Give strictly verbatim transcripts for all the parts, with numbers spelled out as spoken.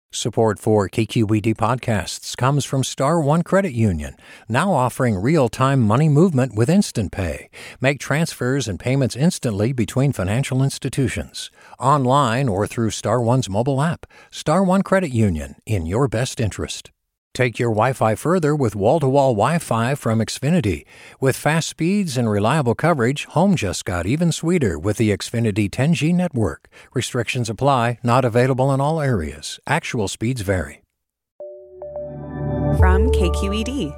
Support for K Q E D podcasts comes from Star One Credit Union, now offering real-time money movement with Instant Pay. Make transfers and payments instantly between financial institutions, online or through Star One's mobile app. Star One Credit Union, in your best interest. Take your Wi-Fi further with wall-to-wall Wi-Fi from Xfinity. With fast speeds and reliable coverage, home just got even sweeter with the Xfinity ten G network. Restrictions apply, not available in all areas. Actual speeds vary. From K Q E D.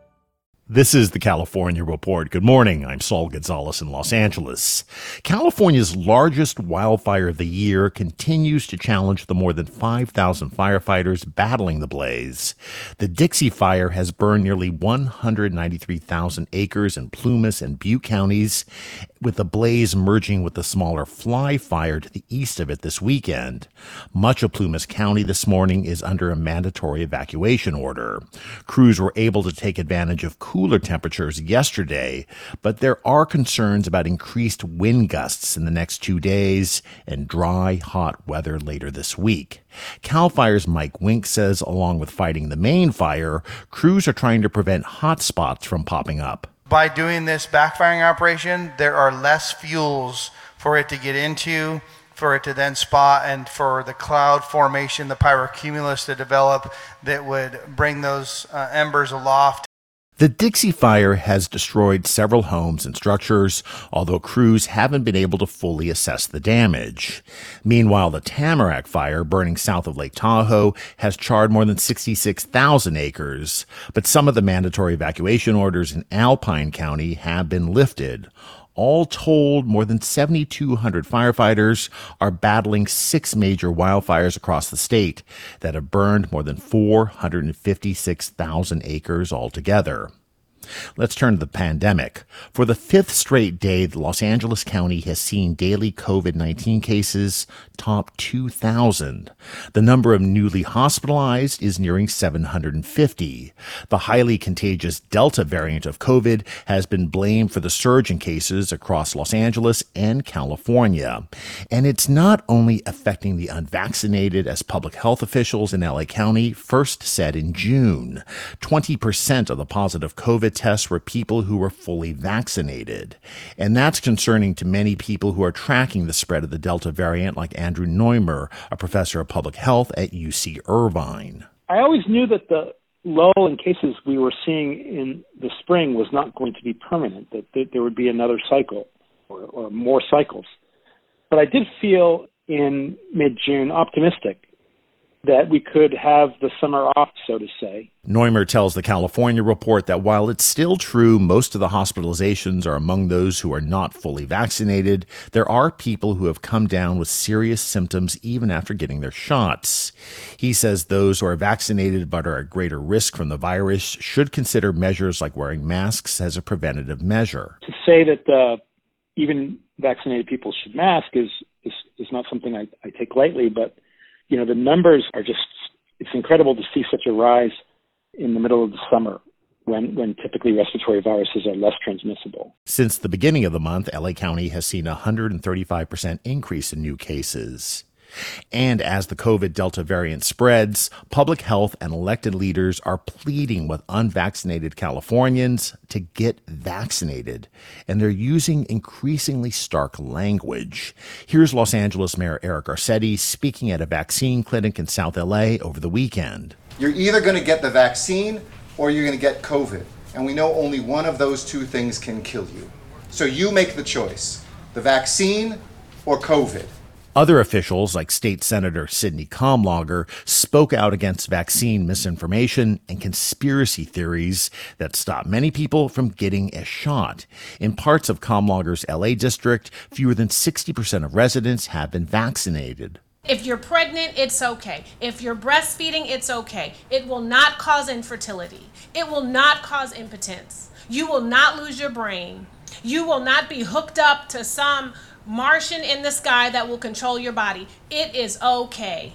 This is the California Report. Good morning. I'm Saul Gonzalez in Los Angeles. California's largest wildfire of the year continues to challenge the more than five thousand firefighters battling the blaze. The Dixie Fire has burned nearly one hundred ninety-three thousand acres in Plumas and Butte counties, with the blaze merging with the smaller Fly Fire to the east of it this weekend. Much of Plumas County this morning is under a mandatory evacuation order. Crews were able to take advantage of cooler temperatures yesterday, but there are concerns about increased wind gusts in the next two days and dry, hot weather later this week. CAL FIRE's Mike Wink says, along with fighting the main fire, crews are trying to prevent hot spots from popping up. By doing this backfiring operation, there are less fuels for it to get into, for it to then spot, and for the cloud formation, the pyrocumulus to develop that would bring those uh, embers aloft. The Dixie Fire has destroyed several homes and structures, although crews haven't been able to fully assess the damage. Meanwhile, the Tamarack Fire, burning south of Lake Tahoe, has charred more than sixty-six thousand acres, but some of the mandatory evacuation orders in Alpine County have been lifted. All told, more than seventy-two hundred firefighters are battling six major wildfires across the state that have burned more than four hundred fifty-six thousand acres altogether. Let's turn to the pandemic. For the fifth straight day, the Los Angeles County has seen daily covid nineteen cases top two thousand. The number of newly hospitalized is nearing seven hundred fifty. The highly contagious Delta variant of COVID has been blamed for the surge in cases across Los Angeles and California. And it's not only affecting the unvaccinated, as public health officials in L A County first said in June. twenty percent of the positive COVID tests were people who were fully vaccinated. And that's concerning to many people who are tracking the spread of the Delta variant, like Andrew Neumer, a professor of public health at U C Irvine. I always knew that the lull in cases we were seeing in the spring was not going to be permanent, that there would be another cycle or, or more cycles. But I did feel in mid-June optimistic that we could have the summer off, so to say. Neumer tells the California Report that while it's still true most of the hospitalizations are among those who are not fully vaccinated, there are people who have come down with serious symptoms even after getting their shots. He says those who are vaccinated but are at greater risk from the virus should consider measures like wearing masks as a preventative measure. To say that uh, even vaccinated people should mask is, is, is not something I, I take lightly, but you know, the numbers are just, it's incredible to see such a rise in the middle of the summer when, when typically respiratory viruses are less transmissible. Since the beginning of the month, L A County has seen a one hundred thirty-five percent increase in new cases. And as the COVID Delta variant spreads, public health and elected leaders are pleading with unvaccinated Californians to get vaccinated. And they're using increasingly stark language. Here's Los Angeles Mayor Eric Garcetti speaking at a vaccine clinic in South L A over the weekend. You're either going to get the vaccine or you're going to get COVID. And we know only one of those two things can kill you. So you make the choice, the vaccine or COVID. Other officials, like State Senator Sidney Kamlager, spoke out against vaccine misinformation and conspiracy theories that stop many people from getting a shot. In parts of Kamlager's L A district, fewer than sixty percent of residents have been vaccinated. If you're pregnant, it's okay. If you're breastfeeding, it's okay. It will not cause infertility. It will not cause impotence. You will not lose your brain. You will not be hooked up to some Martian in the sky that will control your body. It is okay.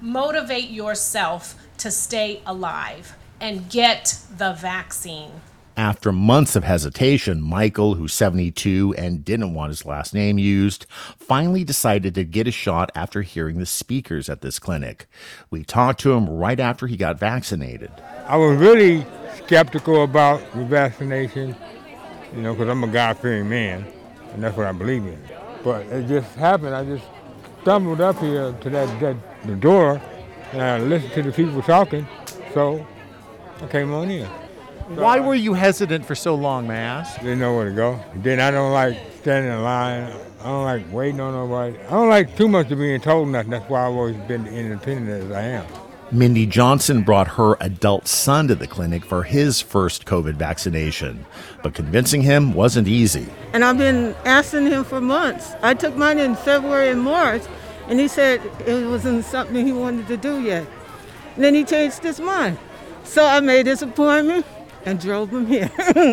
Motivate yourself to stay alive and get the vaccine. After months of hesitation, Michael, who's seventy-two and didn't want his last name used, finally decided to get a shot after hearing the speakers at this clinic. We talked to him right after he got vaccinated. I was really skeptical about the vaccination, you know, because I'm a God-fearing man, and that's what I believe in. But it just happened. I just stumbled up here to that, that the door, and I listened to the people talking, so I came on in. Why were you hesitant for so long, may I ask? Didn't know where to go. Then I don't like standing in line. I don't like waiting on nobody. I don't like too much of being told nothing. That's why I've always been independent as I am. Mindy Johnson brought her adult son to the clinic for his first COVID vaccination, but convincing him wasn't easy. And I've been asking him for months. I took mine in February and March, and he said it wasn't something he wanted to do yet. And then he changed his mind. So I made his appointment and drove him here.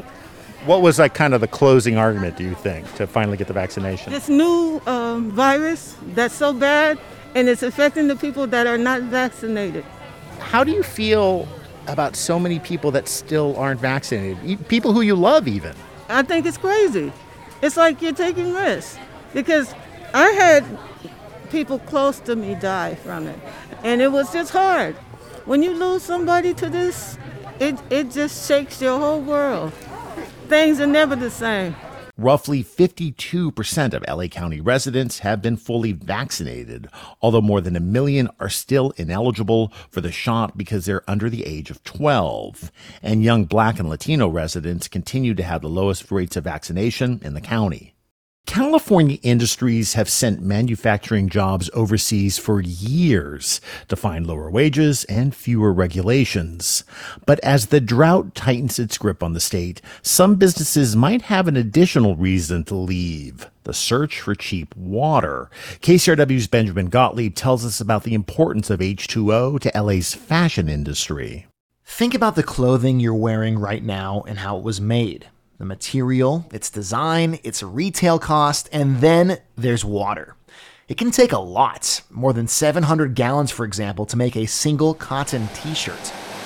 What was like kind of the closing argument, do you think, to finally get the vaccination? This new um, virus that's so bad, and it's affecting the people that are not vaccinated. How do you feel about so many people that still aren't vaccinated? People who you love even. I think it's crazy. It's like you're taking risks. Because I had people close to me die from it. And it was just hard. When you lose somebody to this, it, it just shakes your whole world. Things are never the same. Roughly fifty-two percent of L A County residents have been fully vaccinated, although more than a million are still ineligible for the shot because they're under the age of twelve. And young Black and Latino residents continue to have the lowest rates of vaccination in the county. California industries have sent manufacturing jobs overseas for years to find lower wages and fewer regulations. But as the drought tightens its grip on the state, some businesses might have an additional reason to leave: the search for cheap water. K C R W's Benjamin Gottlieb tells us about the importance of H two O to L A's fashion industry. Think about the clothing you're wearing right now and how it was made. The material, its design, its retail cost, and then there's water. It can take a lot, more than seven hundred gallons, for example, to make a single cotton t-shirt.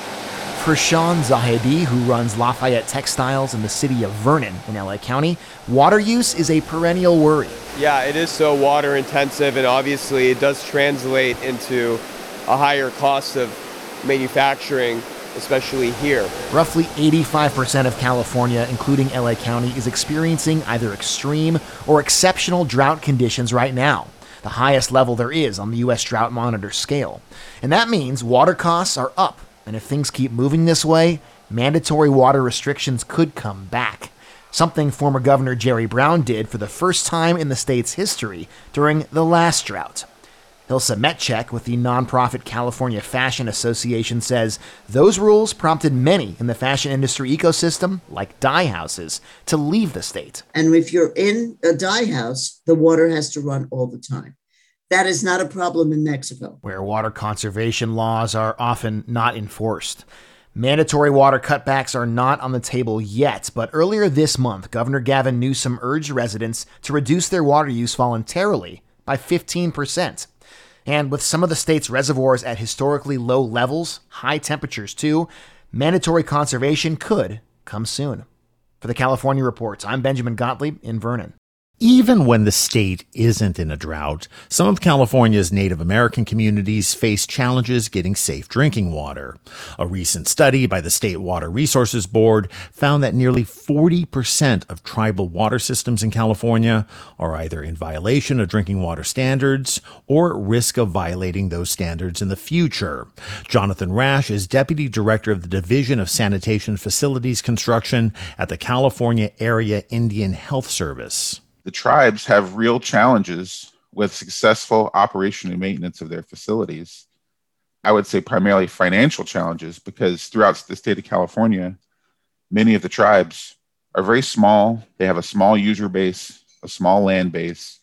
For Sean Zahedi, who runs Lafayette Textiles in the city of Vernon in L A County, water use is a perennial worry. Yeah, it is so water intensive, and obviously it does translate into a higher cost of manufacturing, especially here. Roughly eighty-five percent of California, including L A County, is experiencing either extreme or exceptional drought conditions right now, the highest level there is on the U S Drought Monitor scale. And that means water costs are up, and if things keep moving this way, mandatory water restrictions could come back, something former Governor Jerry Brown did for the first time in the state's history during the last drought. Hilsa Metchek with the nonprofit California Fashion Association says those rules prompted many in the fashion industry ecosystem, like dye houses, to leave the state. And if you're in a dye house, the water has to run all the time. That is not a problem in Mexico, where water conservation laws are often not enforced. Mandatory water cutbacks are not on the table yet, but earlier this month, Governor Gavin Newsom urged residents to reduce their water use voluntarily by fifteen percent. And with some of the state's reservoirs at historically low levels, high temperatures too, mandatory conservation could come soon. For the California Reports, I'm Benjamin Gottlieb in Vernon. Even when the state isn't in a drought, some of California's Native American communities face challenges getting safe drinking water. A recent study by the State Water Resources Board found that nearly forty percent of tribal water systems in California are either in violation of drinking water standards or at risk of violating those standards in the future. Jonathan Rash is Deputy Director of the Division of Sanitation Facilities Construction at the California Area Indian Health Service. The tribes have real challenges with successful operation and maintenance of their facilities. I would say primarily financial challenges, because throughout the state of California, many of the tribes are very small. They have a small user base, a small land base,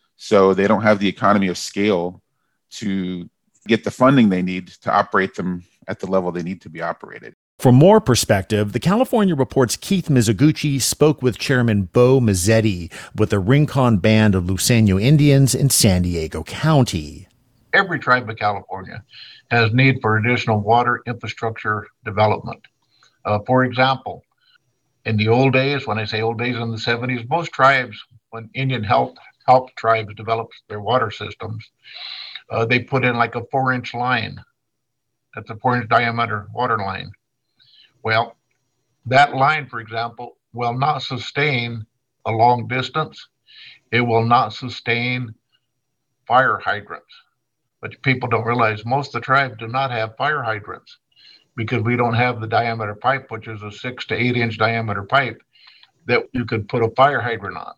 so they don't have the economy of scale to get the funding they need to operate them at the level they need to be operated. For more perspective, the California Report's Keith Mizuguchi spoke with Chairman Bo Mazzetti with the Rincon Band of Luiseño Indians in San Diego County. Every tribe in California has need for additional water infrastructure development. Uh, for example, In the old days, when I say old days in the seventies, most tribes, when Indian helped, helped tribes develop their water systems, uh, they put in like a four-inch line. That's a four-inch diameter water line. Well, that line, for example, will not sustain a long distance. It will not sustain fire hydrants. But people don't realize most of the tribes do not have fire hydrants because we don't have the diameter pipe, which is a six to eight inch diameter pipe that you could put a fire hydrant on.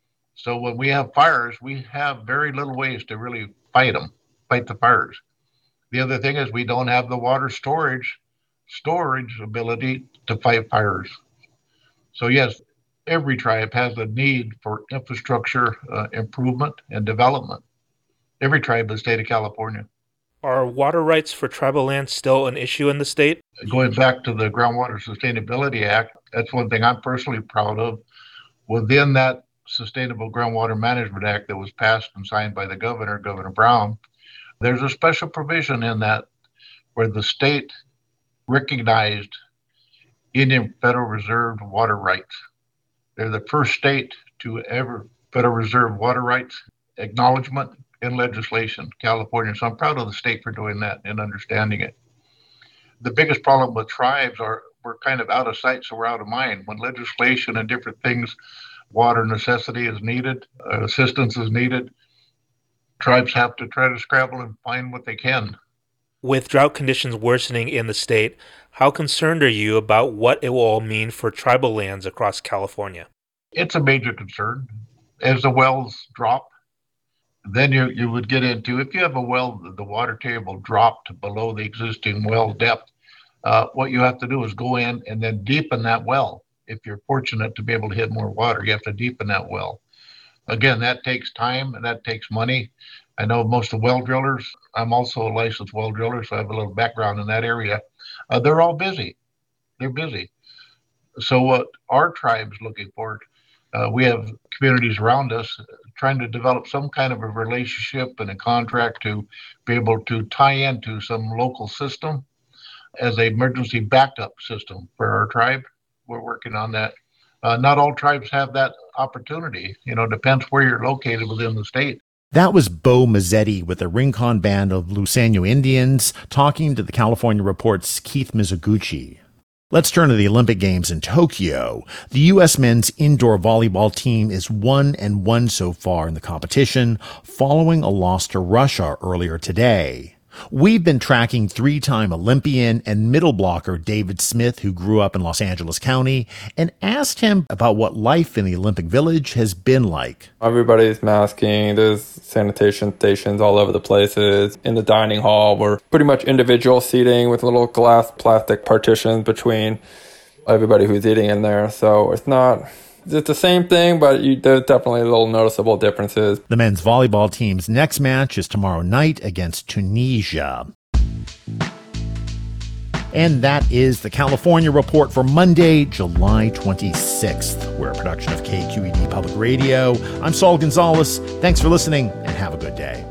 So when we have fires, we have very little ways to really fight them, fight the fires. The other thing is we don't have the water storage, storage ability to fight fires. So yes, every tribe has a need for infrastructure uh, improvement and development. Every tribe in the state of California. Are water rights for tribal land still an issue in the state? Going back to the Groundwater Sustainability Act, that's one thing I'm personally proud of. Within that Sustainable Groundwater Management Act that was passed and signed by the governor, Governor Brown, there's a special provision in that where the state recognized Indian Federal Reserve water rights. They're the first state to ever Federal Reserve water rights acknowledgement in legislation, California. So I'm proud of the state for doing that and understanding it. The biggest problem with tribes are we're kind of out of sight, so we're out of mind. When legislation and different things, water necessity is needed, uh, assistance is needed, tribes have to try to scramble and find what they can. With drought conditions worsening in the state, how concerned are you about what it will all mean for tribal lands across California? It's a major concern. As the wells drop, then you you would get into, if you have a well, the water table dropped below the existing well depth, uh, what you have to do is go in and then deepen that well. If you're fortunate to be able to hit more water, you have to deepen that well. Again, that takes time and that takes money. I know most of the well drillers, I'm also a licensed well driller, so I have a little background in that area. Uh, they're all busy. They're busy. So what our tribe's looking for, uh, we have communities around us trying to develop some kind of a relationship and a contract to be able to tie into some local system as an emergency backup system for our tribe. We're working on that. Uh, not all tribes have that opportunity. You know, depends where you're located within the state. That was Bo Mazzetti with the Rincon Band of Luiseño Indians talking to the California Report's Keith Mizuguchi. Let's turn to the Olympic Games in Tokyo. The U S men's indoor volleyball team is one and one so far in the competition, following a loss to Russia earlier today. We've been tracking three-time Olympian and middle blocker David Smith, who grew up in Los Angeles County, and asked him about what life in the Olympic Village has been like. Everybody's masking. There's sanitation stations all over the places. In the dining hall, we're pretty much individual seating with little glass plastic partitions between everybody who's eating in there. So it's not... It's the same thing, but you, there's definitely little noticeable differences. The men's volleyball team's next match is tomorrow night against Tunisia. And that is the California Report for Monday, July twenty-sixth. We're a production of K Q E D Public Radio. I'm Saul Gonzalez. Thanks for listening, and have a good day.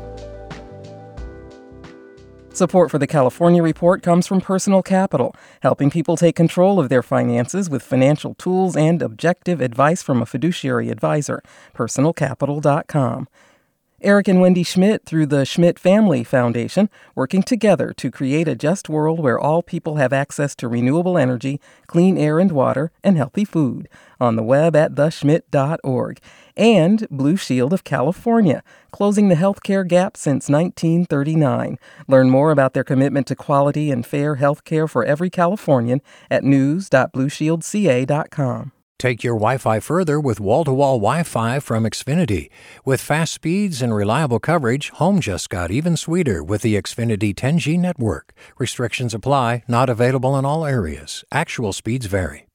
Support for the California Report comes from Personal Capital, helping people take control of their finances with financial tools and objective advice from a fiduciary advisor. personal capital dot com. Eric and Wendy Schmidt, through the Schmidt Family Foundation, working together to create a just world where all people have access to renewable energy, clean air and water, and healthy food. On the web at the schmidt dot org. And Blue Shield of California, closing the healthcare gap since nineteen thirty-nine. Learn more about their commitment to quality and fair health care for every Californian at news dot blue shield c a dot com. Take your Wi-Fi further with wall-to-wall Wi-Fi from Xfinity. With fast speeds and reliable coverage, home just got even sweeter with the Xfinity ten G network. Restrictions apply, not available in all areas. Actual speeds vary.